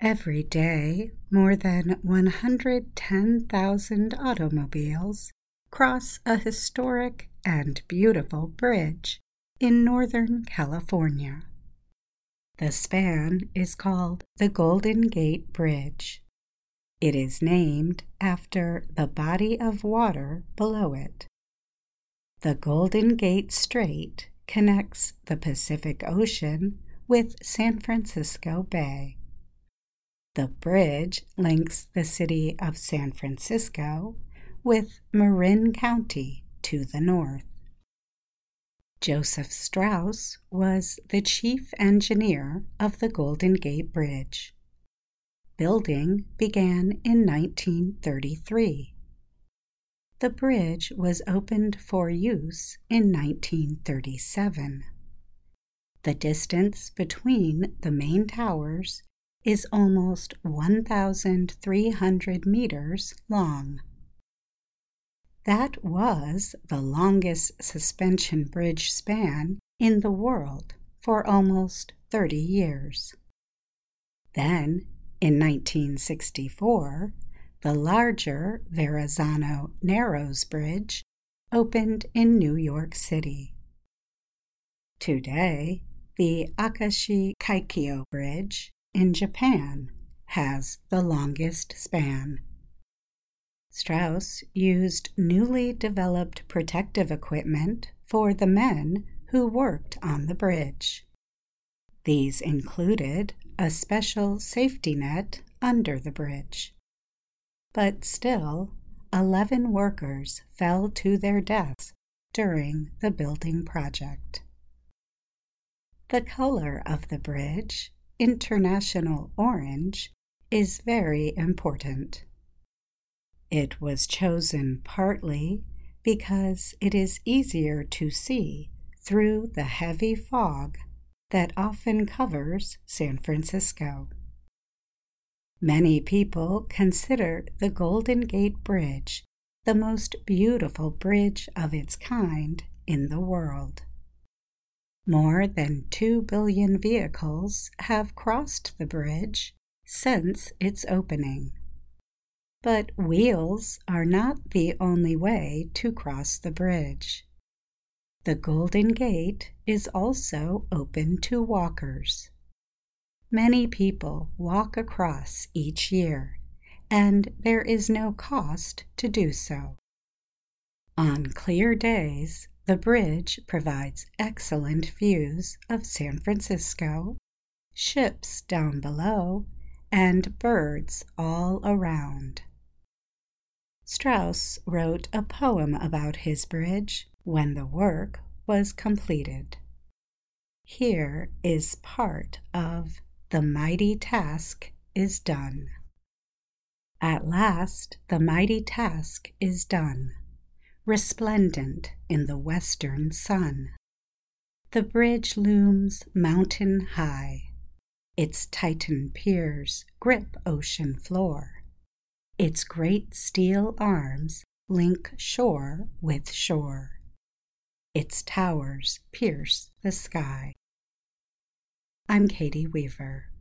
Every day, more than 110,000 automobiles cross a historic and beautiful bridge in Northern California. The span is called the Golden Gate Bridge. It is named after the body of water below it. The Golden Gate Strait connects the Pacific Ocean with San Francisco Bay. The bridge links the city of San Francisco with Marin County to the north. Joseph Strauss was the chief engineer of the Golden Gate Bridge. Building began in 1933. The bridge was opened for use in 1937. The distance between the main towers is almost 1,300 meters long. That was the longest suspension bridge span in the world for almost 30 years. Then, in 1964, the larger Verrazano Narrows Bridge opened in New York City. Today, the Akashi Kaikyo Bridge in Japan has the longest span. Strauss used newly developed protective equipment for the men who worked on the bridge. These included a special safety net under the bridge. But still, 11 workers fell to their deaths during the building project. The color of the bridge, International Orange, is very important. It was chosen partly because it is easier to see through the heavy fog that often covers San Francisco. Many people consider the Golden Gate Bridge the most beautiful bridge of its kind in the world. More than 2 billion vehicles have crossed the bridge since its opening. But wheels are not the only way to cross the bridge. The Golden Gate is also open to walkers. Many people walk across each year, and there is no cost to do so. On clear days, the bridge provides excellent views of San Francisco, ships down below, and birds all around. Strauss wrote a poem about his bridge when the work was completed. Here is part of "The Mighty Task is Done." At last the mighty task is done, resplendent in the western sun. The bridge looms mountain high. Its Titan piers grip ocean floor. Its great steel arms link shore with shore. Its towers pierce the sky. I'm Katie Weaver.